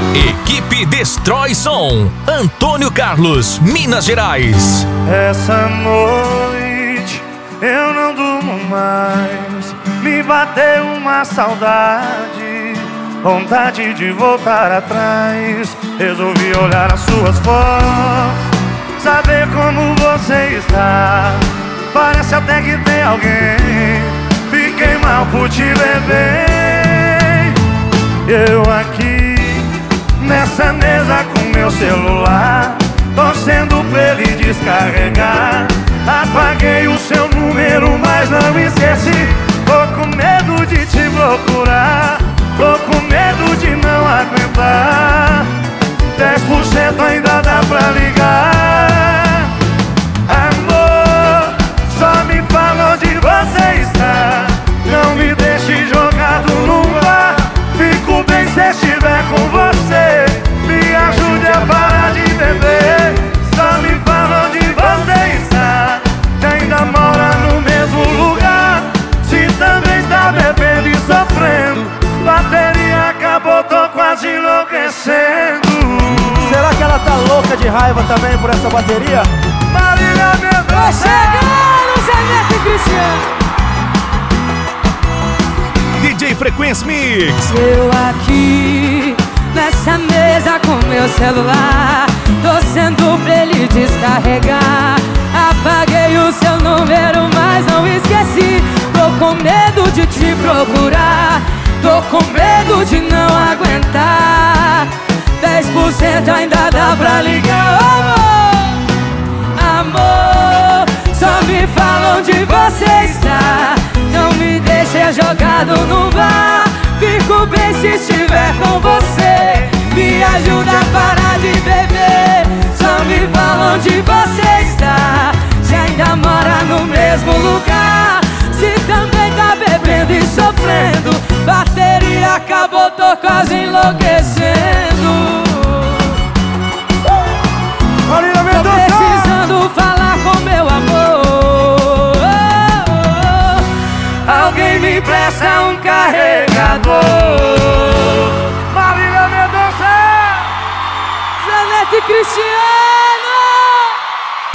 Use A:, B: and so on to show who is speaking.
A: Equipe Destrói Som, Antônio Carlos, Minas Gerais.
B: Essa noite eu não durmo mais, me bateu uma saudade, vontade de voltar atrás. Resolvi olhar as suas fotos, saber como você está. Parece até que tem alguém, fiquei mal por te ver bem. Eu aqui nessa mesa com meu celular, torcendo pra ele descarregar. Apaguei o seu número, mas não esqueci. Tô com medo de te procurar, tô com medo de não aguentar. 10% ainda dá pra ligar. Amor, só me fala onde você está, não me deixe jogado no bar. Fico bem se estiver com você, me ajude a parar de beber. Só me fala onde você está, se ainda mora no mesmo lugar, se também está bebendo e sofrendo. Bateria acabou, tô quase enlouquecendo.
C: Será que ela tá louca de raiva também por essa bateria?
B: Marília Mendonça!
D: Chegando, Zé Neto e Cristiano.
A: DJ Frequência Mix.
D: Eu aqui nessa mesa com meu celular, torcendo pra ele descarregar. Apaguei o seu número, mas não esqueci. Tô com medo de te procurar, tô com medo de não aguentar. 10% ainda dá pra ligar. Amor, amor, só me fala onde você está, não me deixe jogado no bar. Fico bem se estiver com você, me ajuda a parar de beber. Só me fala onde você está, se ainda mora no mesmo lugar, se também tá bebendo e sofrendo. Bateria acabou, tô quase enlouquecendo. Tô precisando falar com meu amor.
B: Alguém me empresta um carregador. Marília Mendonça!
D: Zé Neto e Cristiano.